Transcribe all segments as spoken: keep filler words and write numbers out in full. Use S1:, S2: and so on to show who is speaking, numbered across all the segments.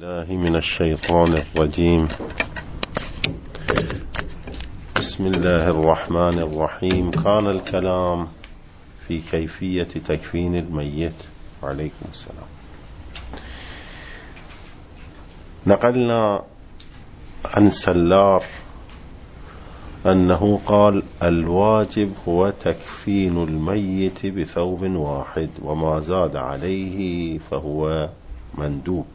S1: بالله من الشيطان الرجيم. بسم الله الرحمن الرحيم. كان الكلام في كيفية تكفين الميت. وعليكم السلام. نقلنا عن سلار أنه قال الواجب هو تكفين الميت بثوب واحد، وما زاد عليه فهو مندوب.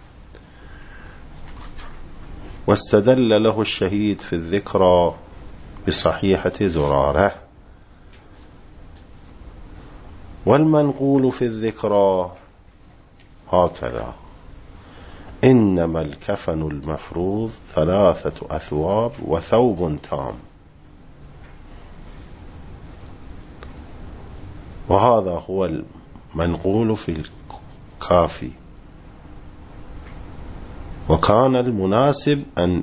S1: واستدل له الشهيد في الذكرى بصحيحة زرارة. والمنقول في الذكرى هكذا: إنما الكفن المفروض ثلاثة أثواب وثوب تام. وهذا هو المنقول في الكافي. وكان المناسب أن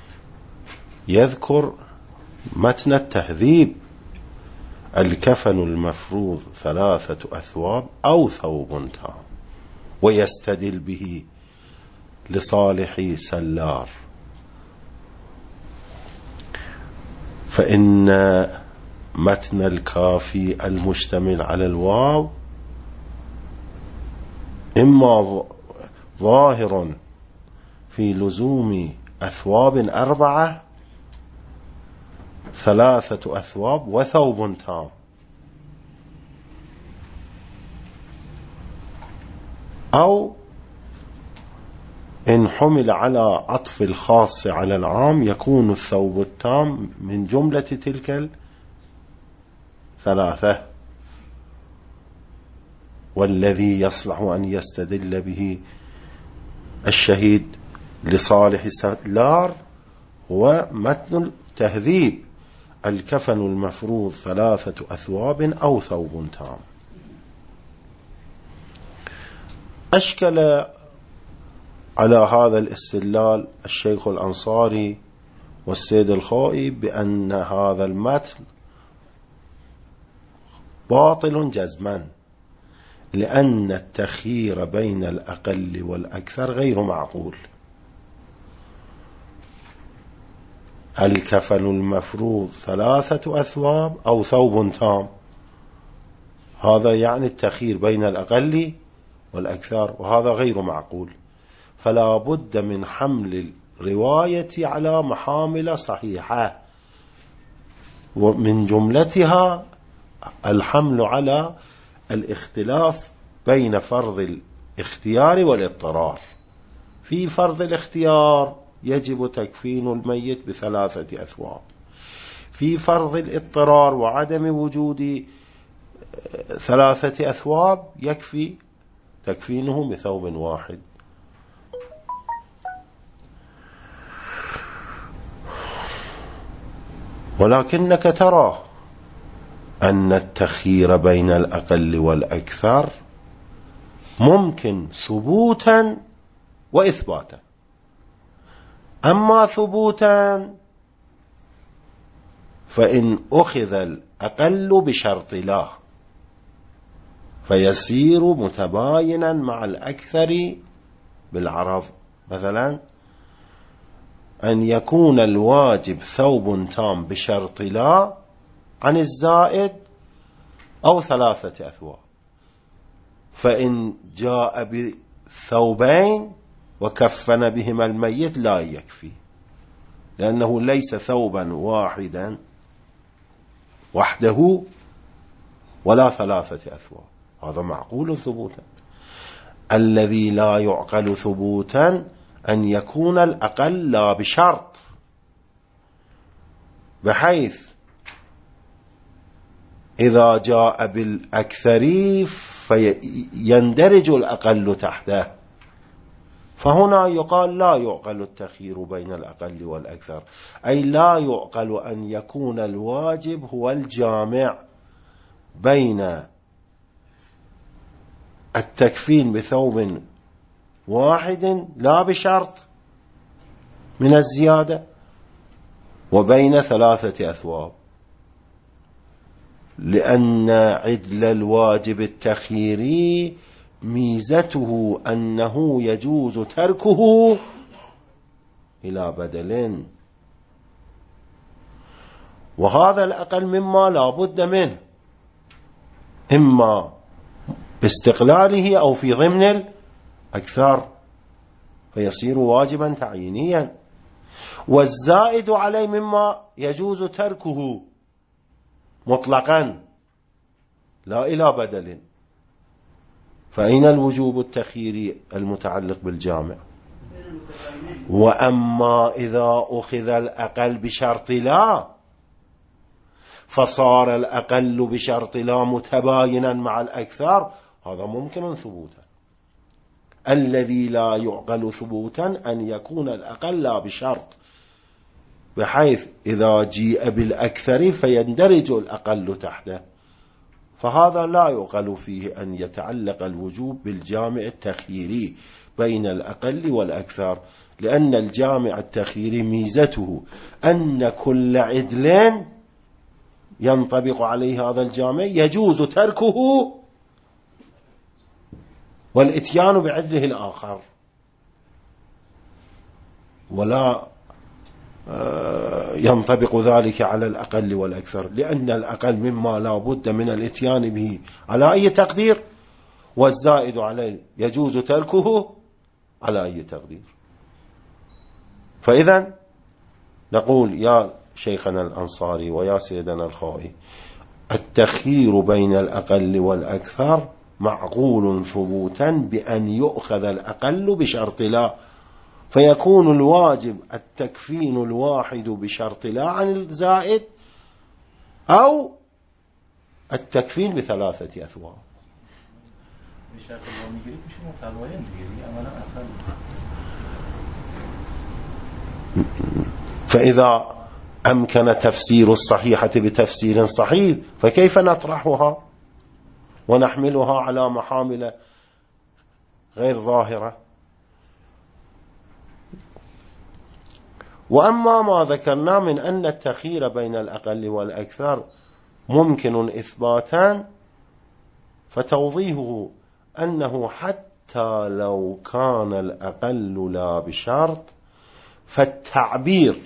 S1: يذكر متن التهذيب: الكفن المفروض ثلاثة أثواب أو ثوب تام، ويستدل به لصالح سلار. فإن متن الكافي المشتمل على الواو إما ظاهر في لزوم أثواب أربعة، ثلاثة أثواب وثوب تام، أو إن حمل على عطف الخاص على العام يكون الثوب التام من جملة تلك الثلاثة. والذي يصلح أن يستدل به الشهيد لصالح سلار هو متن التهذيب: الكفن المفروض ثلاثة أثواب أو ثوب تام. أشكل على هذا الاستدلال الشيخ الأنصاري والسيد الخوئي بأن هذا المتن باطل جزما، لأن التخيير بين الأقل والأكثر غير معقول. الكفن المفروض ثلاثة أثواب أو ثوب تام، هذا يعني التخيير بين الأقل والأكثر، وهذا غير معقول. فلا بد من حمل الرواية على محامل صحيحة، ومن جملتها الحمل على الاختلاف بين فرض الاختيار والاضطرار. في فرض الاختيار يجب تكفين الميت بثلاثة أثواب. في فرض الاضطرار وعدم وجود ثلاثة أثواب يكفي تكفينه بثوب واحد. ولكنك ترى أن التخيير بين الأقل والأكثر ممكن ثبوتا وإثباتا. أما ثبوتا فإن أخذ الأقل بشرط لا، فيصير متباينا مع الأكثر بالعرض. مثلا أن يكون الواجب ثوب تام بشرط لا عن الزائد أو ثلاثة أثواب، فإن جاء بثوبين وكفن بهما الميت لا يكفي، لأنه ليس ثوبا واحدا وحده ولا ثلاثة أثواب. هذا معقول ثبوتا. الذي لا يعقل ثبوتا أن يكون الأقل لا بشرط، بحيث إذا جاء بالأكثر فيندرج الأقل تحته. فهنا يقال لا يعقل التخيير بين الأقل والأكثر، أي لا يعقل أن يكون الواجب هو الجامع بين التكفين بثوب واحد لا بشرط من الزيادة وبين ثلاثة أثواب، لأن عدل الواجب التخييري ميزته أنه يجوز تركه إلى بدل، وهذا الأقل مما لا بد منه، إما باستقلاله أو في ضمن الأكثر، فيصير واجبا تعيينيا. والزائد عليه مما يجوز تركه مطلقا لا إلى بدل، فأين الوجوب التخييري المتعلق بالجامع؟ وأما إذا أخذ الأقل بشرط لا، فصار الأقل بشرط لا متباينا مع الأكثر، هذا ممكن ثبوتا. الذي لا يعقل ثبوتا أن يكون الأقل لا بشرط، بحيث إذا جيء بالأكثر فيندرج الأقل تحته، فهذا لا يعقل فيه أن يتعلق الوجوب بالجامع التخييري بين الأقل والأكثر، لأن الجامع التخييري ميزته أن كل عدل ينطبق عليه هذا الجامع يجوز تركه والإتيان بعدله الآخر، ولا ينطبق ذلك على الأقل والأكثر، لأن الأقل مما لا بد من الإتيان به على أي تقدير، والزائد عليه يجوز تركه على أي تقدير. فإذا نقول يا شيخنا الأنصاري ويا سيدنا الخوئي، التخيير بين الأقل والأكثر معقول ثبوتا بأن يؤخذ الأقل بشرط لا، فيكون الواجب التكفين الواحد بشرط لا عن الزائد، أو التكفين بثلاثة أثواب. فإذا أمكن تفسير الصحيحة بتفسير صحيح فكيف نطرحها ونحملها على محامل غير ظاهرة؟ وأما ما ذكرنا من أن التخيير بين الأقل والأكثر ممكن إثباتا، فتوضيحه أنه حتى لو كان الأقل لا بشرط، فالتعبير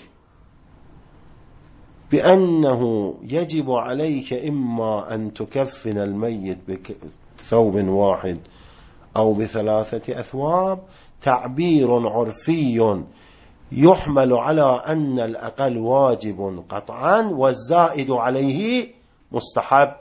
S1: بأنه يجب عليك إما أن تكفن الميت بثوب واحد أو بثلاثة أثواب تعبير عرفي يحمل على أن الأقل واجب قطعا والزائد عليه مستحب.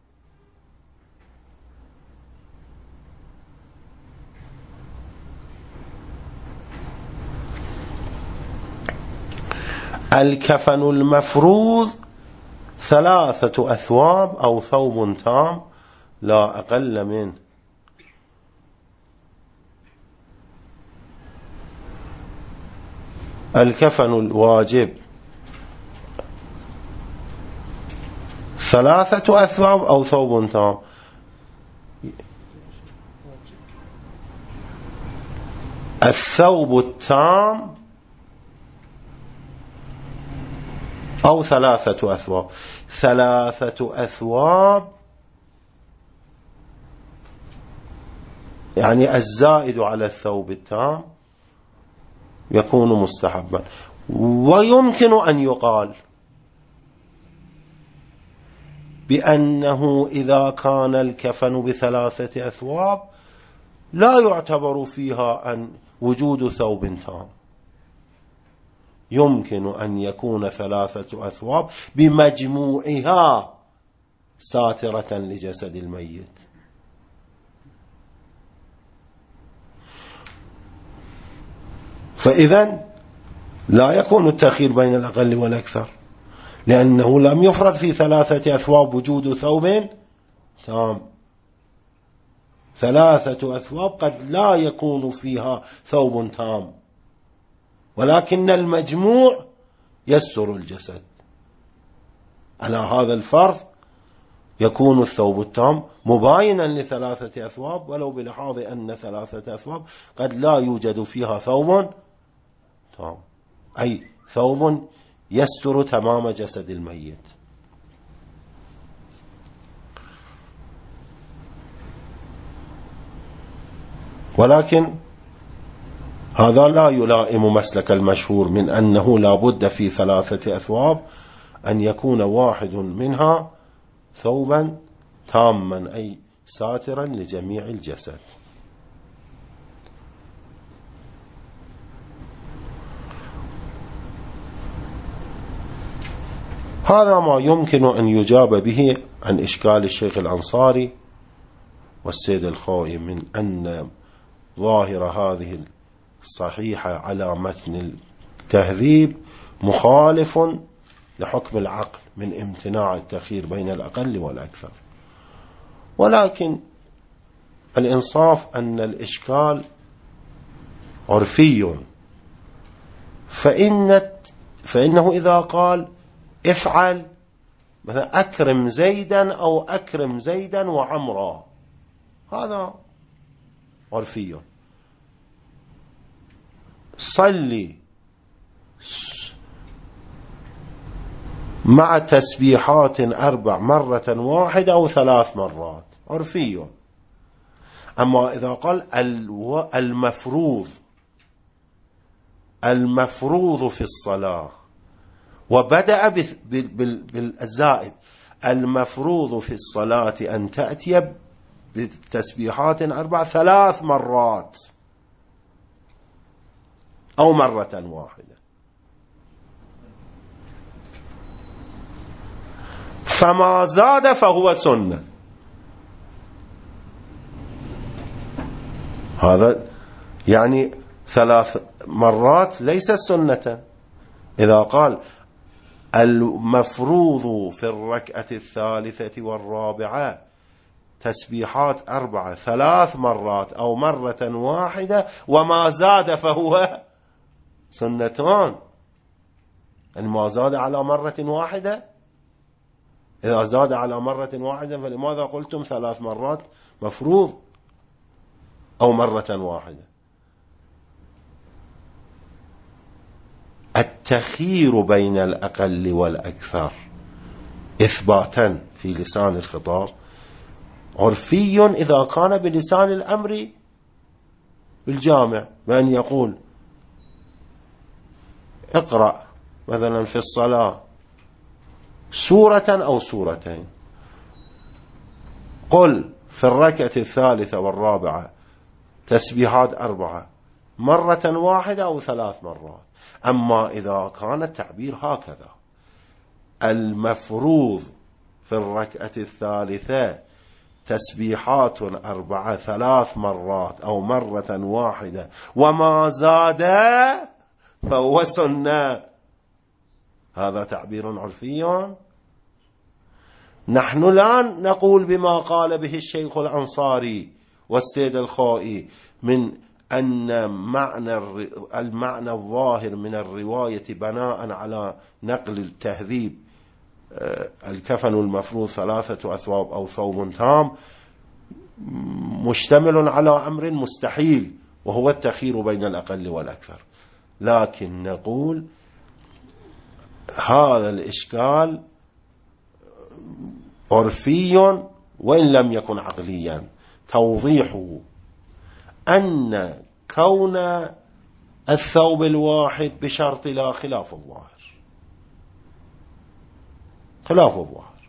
S1: الكفن المفروض ثلاثة أثواب أو ثوب تام لا أقل منه. الكفن الواجب ثلاثة أثواب أو ثوب تام، الثوب التام أو ثلاثة أثواب. ثلاثة أثواب يعني الزائد على الثوب التام يكون مستحبا. ويمكن أن يقال بأنه إذا كان الكفن بثلاثة أثواب لا يعتبر فيها أن وجود ثوب تام، يمكن أن يكون ثلاثة أثواب بمجموعها ساترة لجسد الميت. فإذن لا يكون التأخير بين الأقل والأكثر، لأنه لم يفرض في ثلاثة أثواب وجود ثوب تام. ثلاثة أثواب قد لا يكون فيها ثوب تام، ولكن المجموع يستر الجسد. على هذا الفرض يكون الثوب التام مباينا لثلاثة أثواب، ولو بلحاظ أن ثلاثة أثواب قد لا يوجد فيها ثوب تام، أي ثوب يستر تمام جسد الميت. ولكن هذا لا يلائم مسلك المشهور من أنه لا بد في ثلاثة أثواب أن يكون واحد منها ثوبا تاما أي ساترا لجميع الجسد. هذا ما يمكن أن يجاب به عن إشكال الشيخ الأنصاري والسيد الخوئي من أن ظاهر هذه الصحيحة على متن التهذيب مخالف لحكم العقل من امتناع التخيير بين الأقل والأكثر. ولكن الإنصاف أن الإشكال عرفي، فإن فإنه إذا قال افعل مثلا أكرم زيدا أو أكرم زيدا وعمرا، هذا عرفي. صلي مع تسبيحات أربع مرة واحدة أو ثلاث مرات، عرفي. أما إذا قال المفروض المفروض في الصلاة وبدأ بالزائد، المفروض في الصلاة أن تأتي بتسبيحات أربع ثلاث مرات أو مرة واحدة، فما زاد فهو سنة. هذا يعني ثلاث مرات ليس سنة. إذا قال المفروض في الركعة الثالثة والرابعة تسبيحات أربعة ثلاث مرات أو مرة واحدة وما زاد فهو سنتان، يعني ما زاد على مرة واحدة. إذا زاد على مرة واحدة فلماذا قلتم ثلاث مرات مفروض أو مرة واحدة؟ التخيير بين الأقل والأكثر إثباتا في لسان الخطاب عرفي إذا كان بلسان الأمر بالجامع، بأن يقول اقرأ مثلا في الصلاة سورة أو سورتين، قل في الركعة الثالثة والرابعة تسبيحات أربعة مرة واحدة أو ثلاث مرات. أما إذا كان التعبير هكذا المفروض في الركعة الثالثة تسبيحات أربعة ثلاث مرات أو مرة واحدة وما زاد فهو سنة، هذا تعبير عرفي. نحن لا نقول بما قال به الشيخ الأنصاري والسيد الخوئي من أن معنى المعنى الظاهر من الرواية بناء على نقل التهذيب الكفن المفروض ثلاثة أثواب أو ثوب تام مشتمل على أمر مستحيل وهو التخيير بين الأقل والأكثر. لكن نقول هذا الإشكال عرفي وإن لم يكن عقليا، توضيحه أن كون الثوب الواحد بشرط لا خلاف الظاهر، خلاف الظاهر.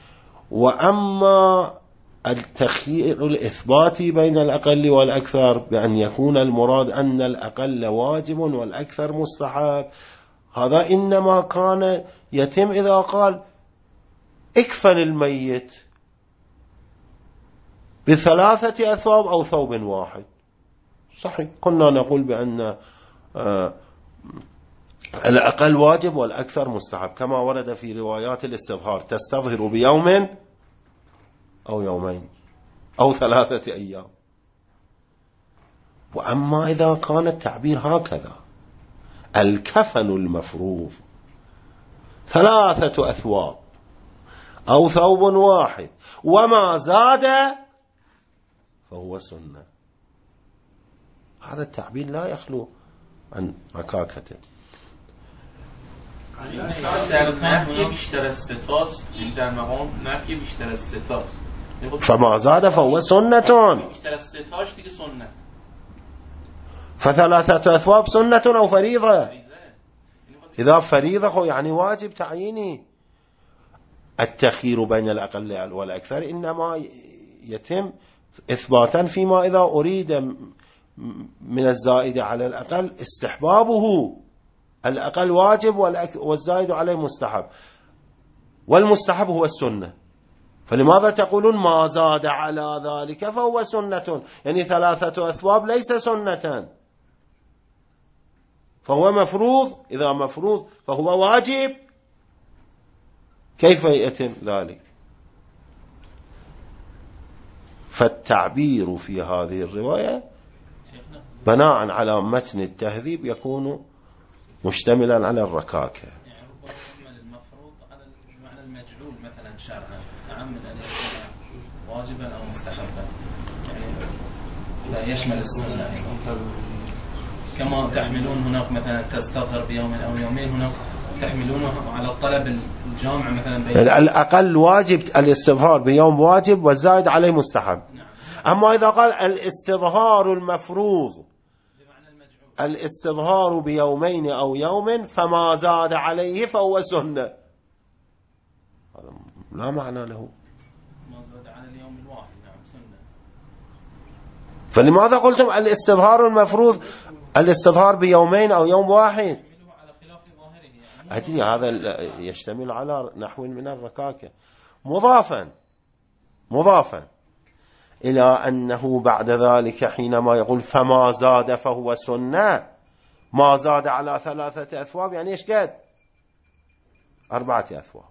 S1: وأما التخيير الإثباتي بين الأقل والأكثر بأن يكون المراد أن الأقل واجب والأكثر مستحب، هذا إنما كان يتم إذا قال اكفن الميت بثلاثة أثواب أو ثوب واحد. صحيح، كنا نقول بأن آه الأقل واجب والأكثر مستحب كما ورد في روايات الاستظهار، تستظهر بيوم أو يومين أو ثلاثة أيام. وأما إذا كان التعبير هكذا الكفن المفروض ثلاثة أثواب أو ثوب واحد وما زاد فهو سنة، هذا التعبير لا يخلو عن ركاكته.
S2: در نفی بیشتر از ستاست، در مقام نفی بیشتر از ستاست،
S1: فما زاد فهو سنتون،
S2: بیشتر از ستاش دیگه سنت.
S1: فثلاثة أثواب سنة أو فريضة؟ إذا فريضة يعني واجب تعييني. التخيير بين الأقل والأكثر إنما يتم إثباتا فيما إذا أريد من الزائد على الأقل استحبابه، الأقل واجب والزائد عليه مستحب، والمستحب هو السنة. فلماذا تقولون ما زاد على ذلك فهو سنة؟ يعني ثلاثة أثواب ليس سنة، فهو مفروض. إذا مفروض فهو واجب، كيف يتم ذلك؟ فالتعبير في هذه الرواية بناء على متن التهذيب يكون مشتملا على الركاكة.
S2: يعني ربما يحمل المفروض على المعنى المجعول مثلا شرعا، أعمل أن يكون واجبا أو مستحبا، يعني لا يشمل السنة. كما تحملون هناك مثلا تستظهر بيوم أو يومين، هناك تحملونه على الطلب الجامع مثلا بين
S1: الأقل واجب الاستظهار بيوم واجب والزائد عليه مستحب. نعم. أما إذا قال الاستظهار المفروض الاستظهار بيومين أو يوم فما زاد عليه فهو سنة، هذا لا معنى له.
S2: ما زاد على اليوم الواحد نعم سنة.
S1: فلماذا قلتم الاستظهار المفروض الاستظهار بيومين أو يوم واحد؟ أدري هذا يشتمل على نحو من الركاكة مضافا مضافا إلى أنه بعد ذلك حينما يقول فما زاد فهو سنة، ما زاد على ثلاثة أثواب يعني إيش قد؟ أربعة أثواب.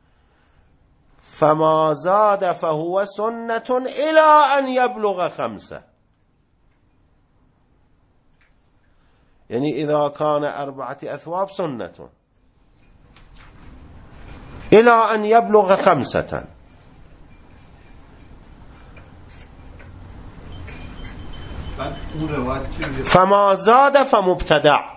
S1: فما زاد فهو سنة إلى أن يبلغ خمسة، يعني إذا كان أربعة أثواب سنة إلى أن يبلغ خمسة. فما زاد فمبتدع.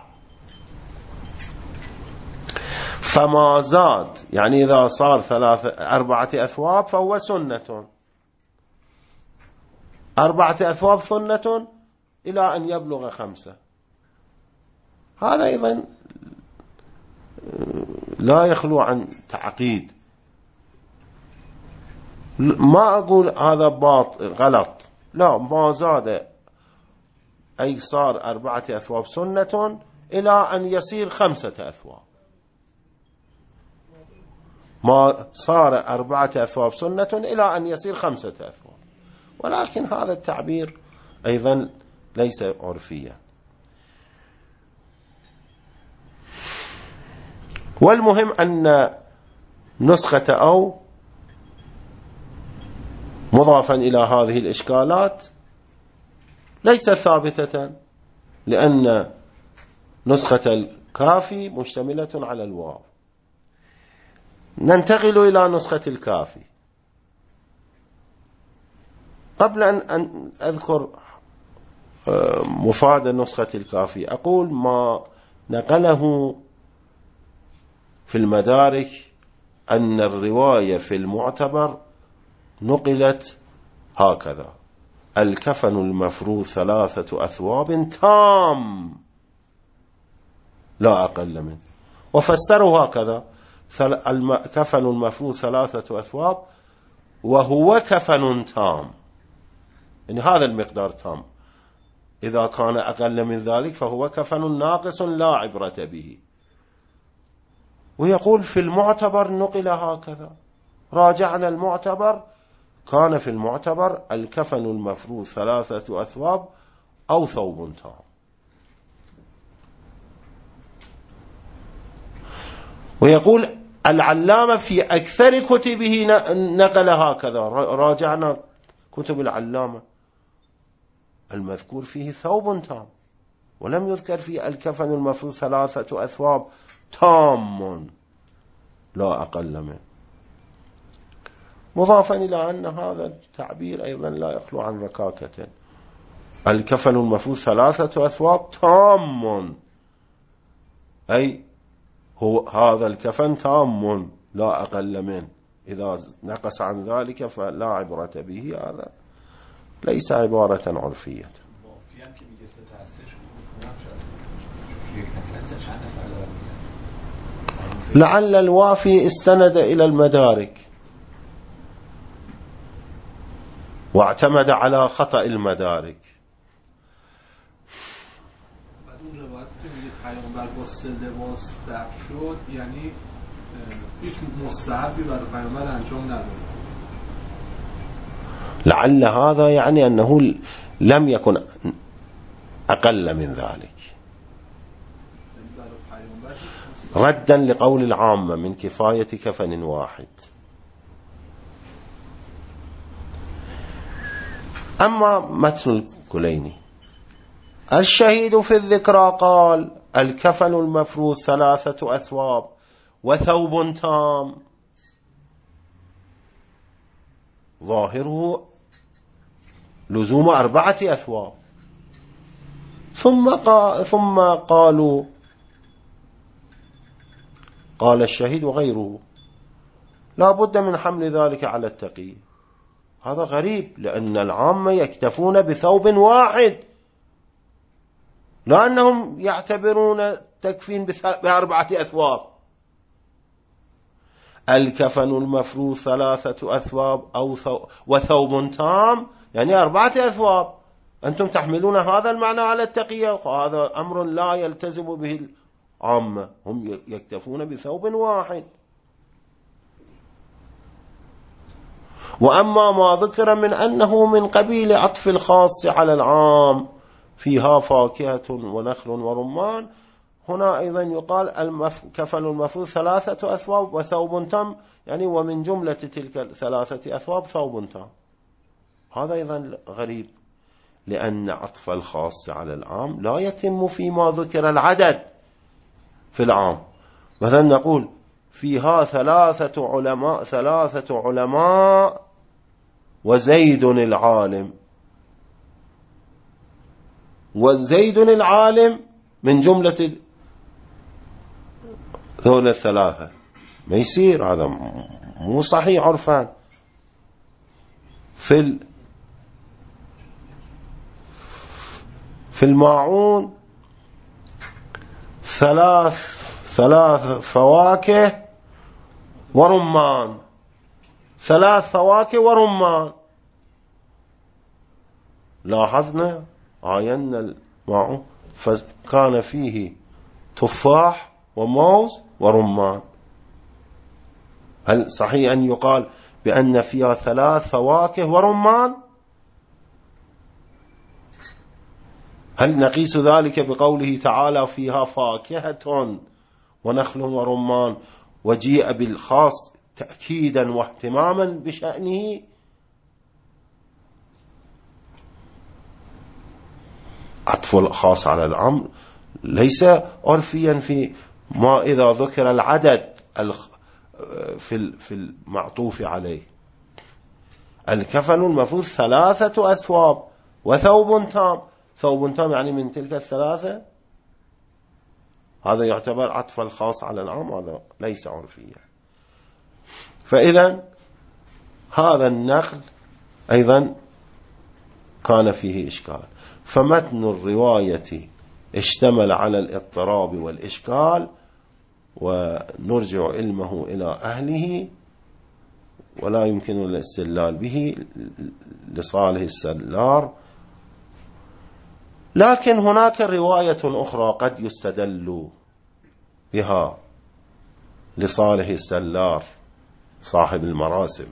S1: فما زاد يعني إذا صار ثلاثة أربعة أثواب فهو سنة، أربعة أثواب سنة إلى أن يبلغ خمسة. هذا أيضا لا يخلو عن تعقيد. ما أقول هذا باطل غلط، لا، ما زاد أي صار أربعة أثواب سنة إلى أن يصير خمسة أثواب، ما صار أربعة أثواب سنة إلى أن يصير خمسة أثواب. ولكن هذا التعبير أيضا ليس عرفيا. والمهم أن نسخة أو مضافا إلى هذه الإشكالات ليست ثابتة، لأن نسخة الكافي مشتملة على الواو. ننتقل إلى نسخة الكافي. قبل أن أذكر مفاد نسخة الكافي أقول ما نقله في المدارك أن الرواية في المعتبر نقلت هكذا: الكفن المفروض ثلاثة أثواب تام لا أقل منه. وفسروا هكذا: الكفن المفروض ثلاثة أثواب وهو كفن تام، يعني هذا المقدار تام، إذا كان أقل من ذلك فهو كفن ناقص لا عبرة به. ويقول في المعتبر نقل هكذا. راجعنا المعتبر، كان في المعتبر الكفن المفروض ثلاثة أثواب أو ثوب تام. ويقول العلامة في أكثر كتبه نقل هكذا. راجعنا كتب العلامة، المذكور فيه ثوب تام، ولم يذكر فيه الكفن المفروض ثلاثة أثواب تام لا أقل منه. مضافا إلى أن هذا التعبير أيضا لا يخلو عن ركاكة. الكفن المفروض ثلاثة أثواب تام، أي هو هذا الكفن تام لا أقل منه، إذا نقص عن ذلك فلا عبرة به. هذا ليس عبارة عرفية. لعل الوافي استند إلى المدارك واعتمد على خطأ المدارك.
S3: پیامبر با سه لباس دفع شد، یعنی هیچ مستحبی برای پیامبر انجام نداد.
S1: لعل هذا يعني أنه لم يكن أقل من ذلك، ردا لقول العامة من كفاية كفن واحد. أما متن الكليني: الشهيد في الذكرى قال: الكفن المفروض ثلاثة أثواب وثوب تام. ظاهره لزوم أربعة أثواب. ثم قال ثم قالوا قال الشهيد وغيره لا بد من حمل ذلك على التقي. هذا غريب، لأن العامة يكتفون بثوب واحد، لأنهم يعتبرون تكفين بأربعة أثواب. الكفن المفروض ثلاثة أثواب أو ثوب وثوب تام، يعني أربعة أثواب. أنتم تحملون هذا المعنى على التقية، وهذا أمر لا يلتزم به العامة، هم يكتفون بثوب واحد. وأما ما ذكر من أنه من قبيل عطف الخاص على العام فيها فاكهة ونخل ورمان، هنا أيضا يقال الكفن المفروض ثلاثة أثواب وثوب تام، يعني ومن جملة تلك الثلاثة أثواب ثوب تام. هذا أيضا غريب، لأن عطف الخاص على العام لا يتم فيما ذكر العدد في العام. مثلا نقول فيها ثلاثة علماء ثلاثة علماء وزيد العالم، وزيد العالم من جملة ذول الثلاثة، ما يصير، هذا مو صحيح عرفان. في في الماعون ثلاث ثلاث فواكه ورمان، ثلاث فواكه ورمان. لاحظنا عاينا الماعون فكان فيه تفاح وموز ورمان. هل صحيح أن يقال بأن فيها ثلاث فواكه ورمان؟ هل نقيس ذلك بقوله تعالى فيها فاكهة ونخل ورمان، وجيء بالخاص تأكيدا واهتماما بشأنه؟ عطف الخاص على العام ليس عرفيا في ما إذا ذكر العدد في المعطوف عليه. الكفن المفروض ثلاثة أثواب وثوب تام، ثوب تام يعني من تلك الثلاثة، هذا يعتبر عطف الخاص على العام، هذا ليس عرفيا. فإذا هذا النقل أيضا كان فيه إشكال. فمتن الرواية اشتمل على الاضطراب والإشكال، ونرجع علمه إلى أهله، ولا يمكن الاستدلال به لصالح السلار. لكن هناك رواية أخرى قد يستدل بها لصالح السلار صاحب المراسم.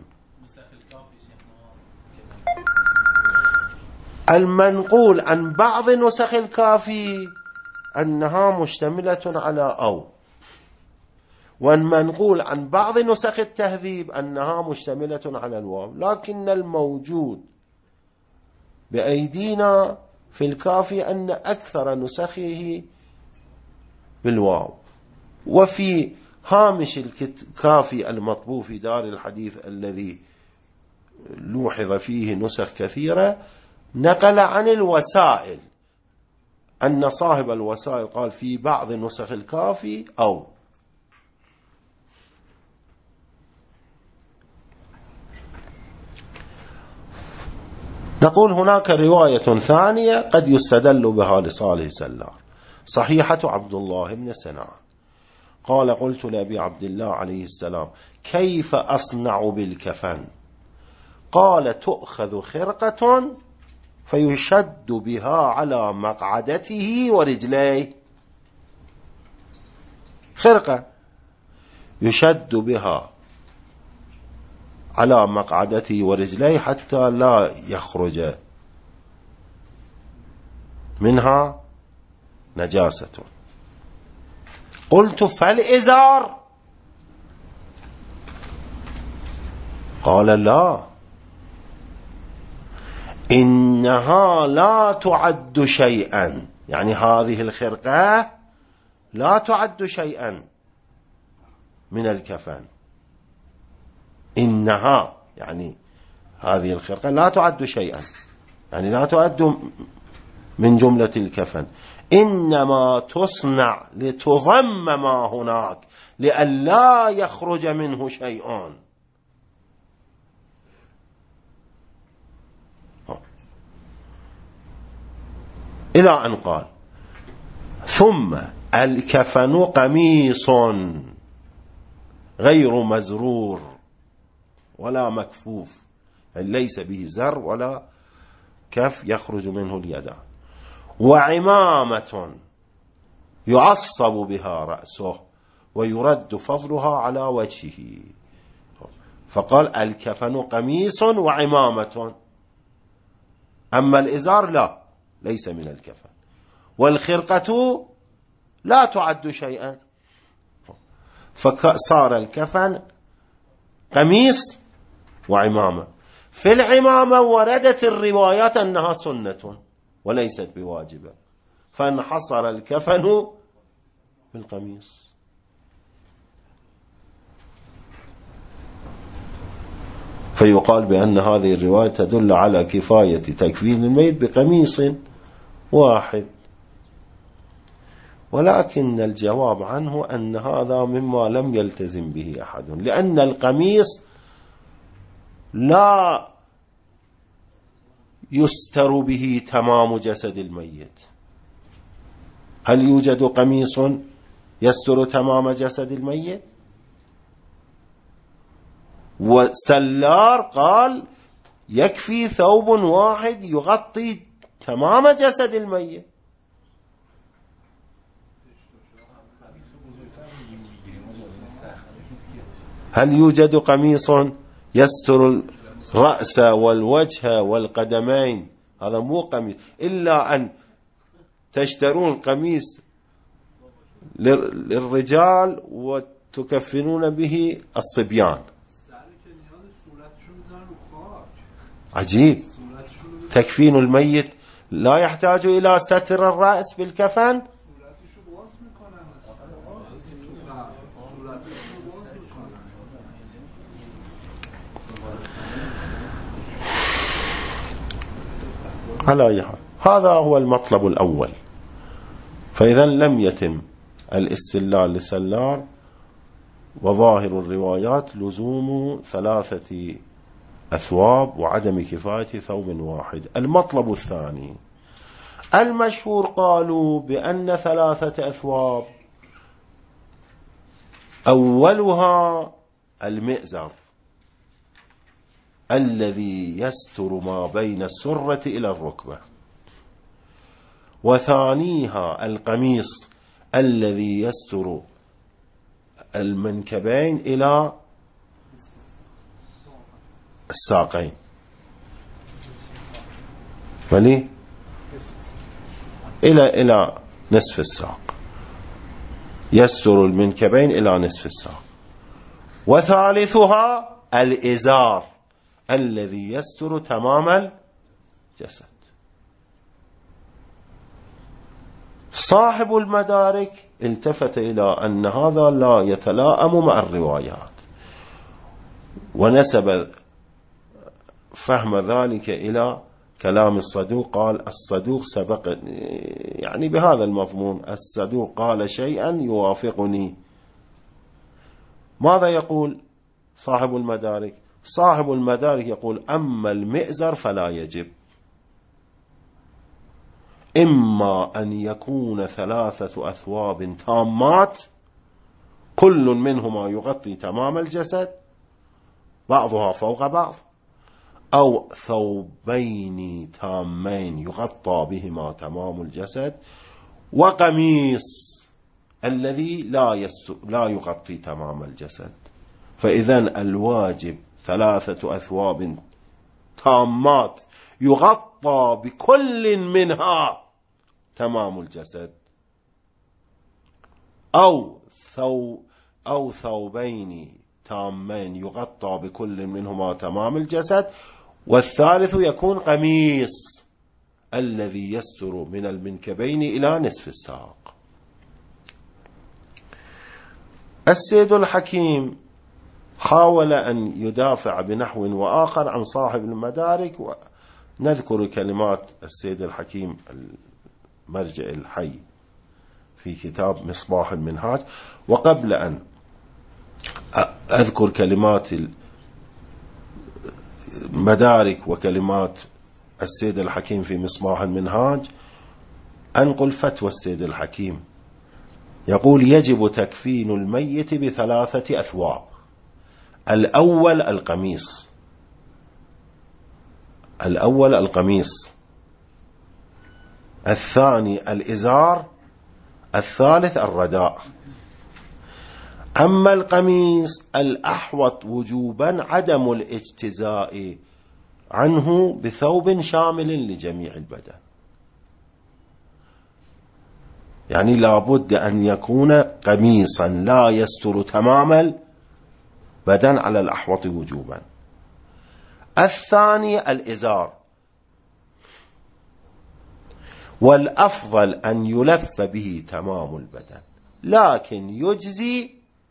S1: المنقول عن بعض نسخ الكافي أنها مشتملة على أو، والمنقول عن بعض نسخ التهذيب أنها مشتملة على الواو. لكن الموجود بأيدينا في الكافي أن أكثر نسخه بالواو. وفي هامش الكافي المطبوع في دار الحديث الذي لوحظ فيه نسخ كثيرة، نقل عن الوسائل أن صاحب الوسائل قال في بعض نسخ الكافي أو. نقول هناك رواية ثانية قد يستدل بها لصالح سلار. صحيحة عبد الله بن سنان قال قلت لأبي عبد الله عليه السلام كيف أصنع بالكفن؟ قال تؤخذ خرقة فيشد بها على مقعدته ورجليه، خرقة يشد بها على مقعدته ورجليه حتى لا يخرج منها نجاسة. قلت فالإزار؟ قال لا، إنها لا تعد شيئا، يعني هذه الخرقة لا تعد شيئا من الكفن. إنها يعني هذه الخرقة لا تعد شيئا، يعني لا تعد من جملة الكفن، إنما تصنع لتضم ما هناك لئلا يخرج منه شيء. إلى أن قال ثم الكفن قميص غير مزرور ولا مكفوف، يعني ليس به زر ولا كف يخرج منه اليدان، وعمامة يعصب بها رأسه ويرد فضلها على وجهه. فقال الكفن قميص وعمامة، أما الإزار لا، ليس من الكفن، والخرقة لا تعد شيئا، فصار الكفن قميص وعمامة. في العمامة وردت الروايات أنها سنة وليست بواجبة، فانحصر الكفن بالقميص. فيقال بأن هذه الرواية تدل على كفاية تكفين الميت بقميص واحد، ولكن الجواب عنه أن هذا مما لم يلتزم به أحد، لأن القميص لا يستر به تمام جسد الميت. هل يوجد قميص يستر تمام جسد الميت؟ وسلار قال يكفي ثوب واحد يغطي تمام جسد الميت. هل يوجد قميص يستر الرأس والوجه والقدمين؟ هذا مو قميص، إلا أن تشترون قميص للرجال وتكفنون به الصبيان. عجيب، تكفين الميت لا يحتاج إلى ستر الرأس بالكفن؟ على أي حال هذا هو المطلب الأول. فإذا لم يتم الاستلال لسلار، وظاهر الروايات لزوم ثلاثة أثواب وعدم كفاية ثوب واحد. المطلب الثاني المشهور قالوا بأن ثلاثة أثواب أولها المئزر الذي يستر ما بين السرة إلى الركبة، وثانيها القميص الذي يستر المنكبين إلى الساقين، ولي إلى إلى نصف الساق، يستر المنكبين إلى نصف الساق. وثالثها الإزار الذي يستر تمام الجسد. صاحب المدارك التفت إلى أن هذا لا يتلائم مع الروايات، ونسب فهم ذلك إلى كلام الصدوق. قال الصدوق سبق، يعني بهذا المضمون، الصدوق قال شيئا يوافقني. ماذا يقول صاحب المدارك؟ صاحب المدارك يقول أما المئزر فلا يجب، إما أن يكون ثلاثة أثواب تامات كل منهما يغطي تمام الجسد بعضها فوق بعض، أو ثوبين تامين يغطى بهما تمام الجسد، وقميص الذي لا, لا يغطي تمام الجسد. فإذن الواجب ثلاثة أثواب تامات يغطى بكل منها تمام الجسد، أو ثو أو ثوبين تامين يغطى بكل منهما تمام الجسد، والثالث يكون قميص الذي يستر من المنكبين إلى نصف الساق. السيد الحكيم حاول أن يدافع بنحو وآخر عن صاحب المدارك، ونذكر كلمات السيد الحكيم المرجع الحي في كتاب مصباح المنهاج. وقبل أن أذكر كلمات المدارك وكلمات السيد الحكيم في مصباح المنهاج، أنقل فتوى السيد الحكيم. يقول: يجب تكفين الميت بثلاثة أثواب. الأول القميص الأول القميص الثاني الإزار، الثالث الرداء. أما القميص الأحوط وجوبا عدم الاجتزاء عنه بثوب شامل لجميع البدن، يعني لابد أن يكون قميصا لا يستر تمام البدن على الأحوط وجوبا. الثاني الإزار، والأفضل أن يلف به تمام البدن، لكن يجزي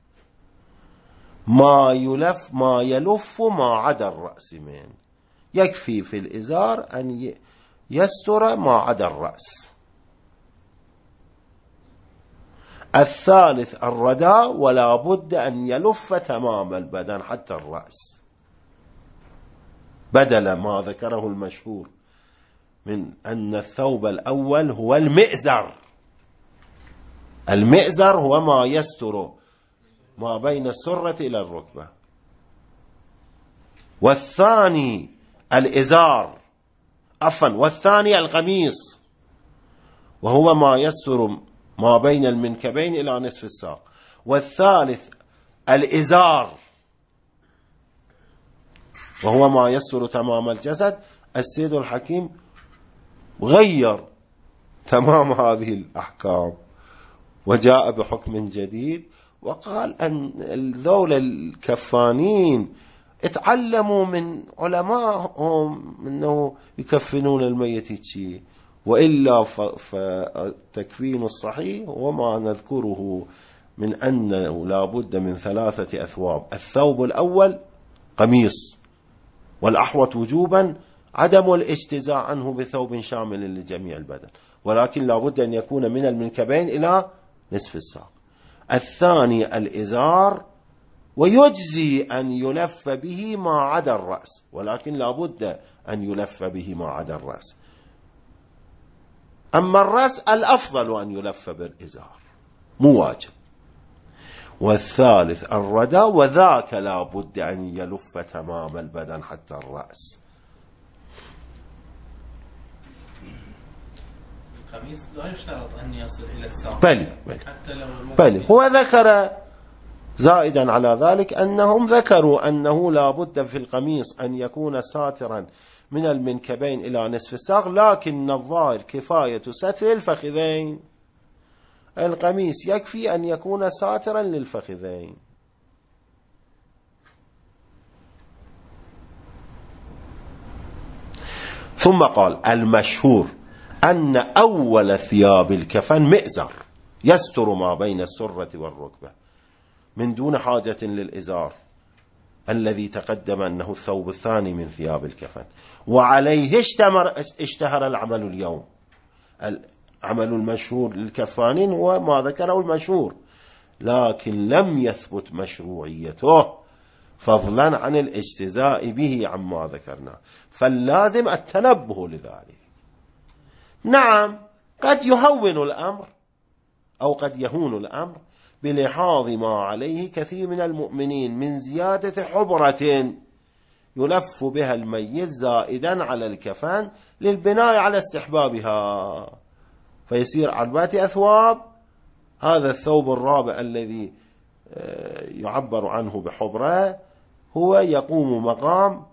S1: ما يلف ما يلف ما عدا الرأس منه. يكفي في الإزار أن يستر ما عدا الرأس. الثالث الرداء، ولا بد أن يلف تمام البدن حتى الرأس، بدل ما ذكره المشهور من أن الثوب الأول هو المئزر. المئزر هو ما يستر ما بين السرة إلى الركبة، والثاني الإزار عفوا والثاني القميص، وهو ما يستر ما بين المنكبين إلى نصف الساق، والثالث الإزار وهو ما يستر تمام الجسد. السيد الحكيم غير تمام هذه الأحكام وجاء بحكم جديد، وقال أن ذول الكفانين اتعلموا من علمائهم أنه يكفنون الميت شيء، وإلا فالتكفين الصحيح وما نذكره من أنه لا بد من ثلاثة أثواب. الثوب الأول قميص، والأحوط وجوبا عدم الاجتزاء عنه بثوب شامل لجميع البدن، ولكن لا بد أن يكون من المنكبين إلى نصف الساق. الثاني الإزار، ويجزي أن يلف به ما عدا الرأس، ولكن لا بد أن يلف به ما عدا الرأس. أما الرأس الأفضل أن يلف بالإزار، مو واجب. والثالث الرداء، وذاك لا بد أن يلف تمام البدن حتى الرأس.
S2: القميص لا يشترط أن يصل إلى الساق.
S1: بلي بلي,
S2: حتى لو
S1: بلي. هو ذكر زائدا على ذلك أنهم ذكروا أنه لا بد في القميص أن يكون ساترا من المنكبين إلى نصف الساق، لكن الظاهر كفاية ستر الفخذين. القميص يكفي أن يكون ساترا للفخذين. ثم قال: المشهور أن أول ثياب الكفن مئزر يستر ما بين السرة والركبة من دون حاجة للإزار الذي تقدم أنه الثوب الثاني من ثياب الكفن، وعليه اشتمر اشتهر العمل اليوم. العمل المشهور للكفانين هو ما ذكره المشهور، لكن لم يثبت مشروعيته فضلا عن الاجتزاء به عما ذكرنا، فاللازم التنبه لذلك. نعم قد يهون الأمر أو قد يهون الأمر بلحاظ ما عليه كثير من المؤمنين من زيادة حبرة يلف بها الميت زائدا على الكفن للبناء على استحبابها، فيصير أربعة أثواب. هذا الثوب الرابع الذي يعبر عنه بحبرة هو يقوم مقام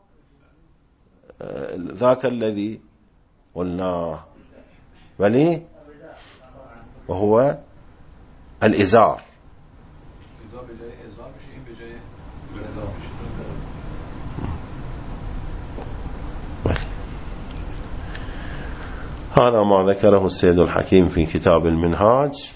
S1: ذاك الذي قلناه، بلي وهو الإزار. هذا ما ذكره السيد الحكيم في كتاب المنهاج،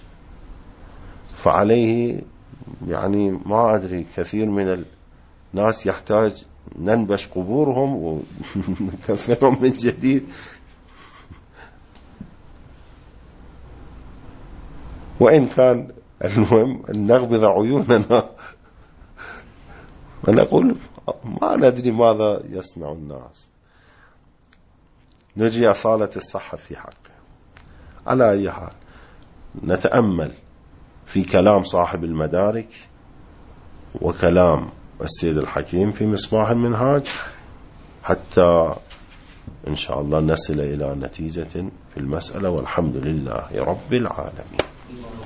S1: فعليه يعني ما أدري كثير من الناس يحتاج ننبش قبورهم ونكفرهم من جديد. وإن كان المهم أن نغمض عيوننا ونقول ما ندري ماذا يصنع الناس، نجي أصالة الصحة في حقه. على أي حال نتأمل في كلام صاحب المدارك وكلام السيد الحكيم في مصباح المنهاج حتى إن شاء الله نصل إلى نتيجة في المسألة، والحمد لله رب العالمين.